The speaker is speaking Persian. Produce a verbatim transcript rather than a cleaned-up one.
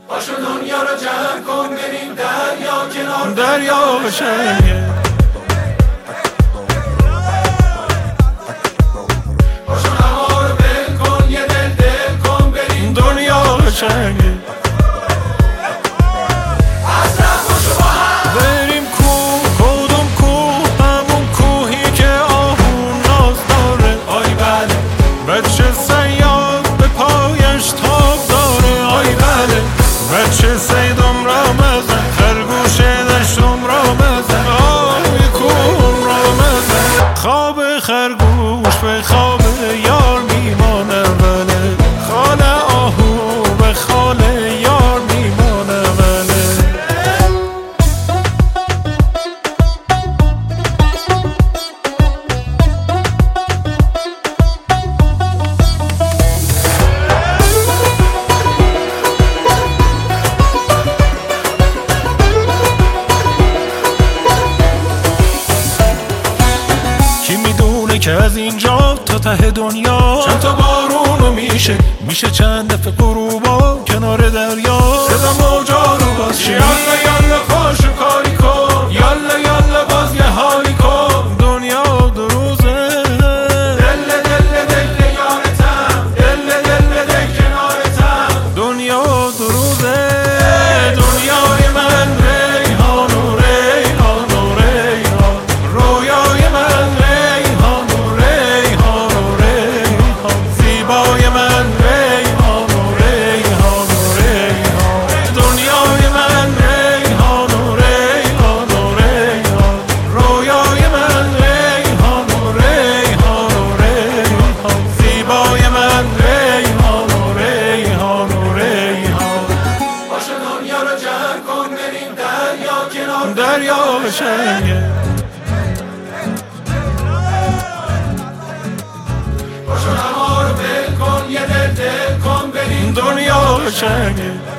پاشو دنیا رو جمع کن بریم دریا کنار دریا قشنگه. پاشو هوا رو بل کن یه دل دل کن بریم دنیا قشنگه. بریم کوه، کدوم کوه؟ همون کوهی که آهون ناز داره. آی بله بچه صیاد به پایش تاب داره. آی بله بچه صیدم را مزن، خرگوش دشتم را مزن، آی کون را مزن. خواب خرگوش به خواب یار میمانه، وله خال آهو به خال یار میمانه، وله. کی میدونه که از اینجا تا ته دنیا چند تا بارونو میشه میشه چند دفعه غروبا کنار دریا. صدا موجا رو باز شه. یالا یالا پاشو کاری کن، یالا یالا باز یه حالی کن. دنیا دو روزه، دل دل دل یارتم، دل دل دل کنارتم. دنیا دو روزه. دنیای من ریحان و ریحان و ریحان، رویای من ریحان و ریحان و ریحان، زیبای من ریحان و ریحان و ریحان. دنیای من ریحان و ریحان و ریحان، رویای من ریحان و ریحان و ریحان، زیبای من ریحان و ریحان و ریحان. پاشو دنیا رو جمع کن بریم دریا کنار دریا قشنگه. پاشو هوا رو بل کن یه دل دل کن بریم دنیا قشنگه.